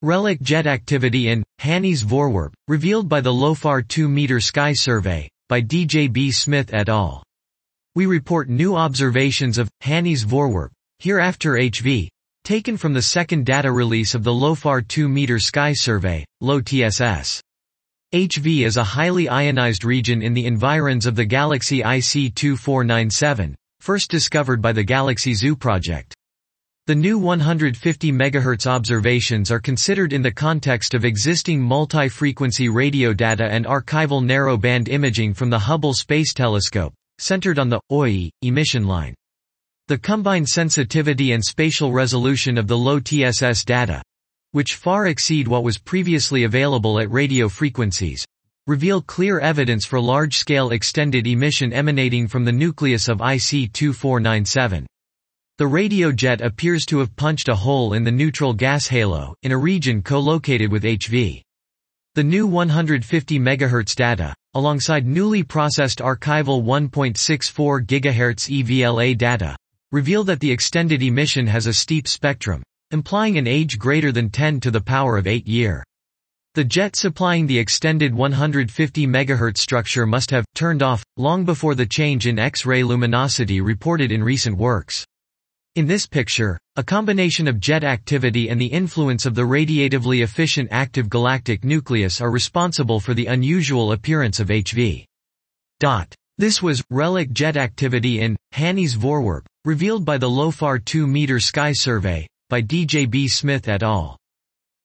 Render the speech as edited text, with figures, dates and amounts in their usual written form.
Relic jet activity in Hanny's Voorwerp, revealed by the LOFAR 2-meter sky survey, by D.J.B. Smith et al. We report new observations of Hanny's Voorwerp, hereafter HV, taken from the second data release of the LOFAR 2-meter sky survey, LOTSS. HV is a highly ionized region in the environs of the galaxy IC 2497, first discovered by the Galaxy Zoo project. The new 150 MHz observations are considered in the context of existing multi-frequency radio data and archival narrow-band imaging from the Hubble Space Telescope, centered on the OIE emission line. The combined sensitivity and spatial resolution of the LOTSS data, which far exceed what was previously available at radio frequencies, reveal clear evidence for large-scale extended emission emanating from the nucleus of IC 2497. The radio jet appears to have punched a hole in the neutral gas halo, in a region co-located with HV. The new 150 MHz data, alongside newly processed archival 1.64 GHz EVLA data, reveal that the extended emission has a steep spectrum, implying an age greater than 10 to the power of 8 year. The jet supplying the extended 150 MHz structure must have turned off long before the change in X-ray luminosity reported in recent works. In this picture, a combination of jet activity and the influence of the radiatively efficient active galactic nucleus are responsible for the unusual appearance of HV. This was relic jet activity in Hanny's Voorwerp, revealed by the LOFAR 2-meter sky survey, by D.J.B. Smith et al.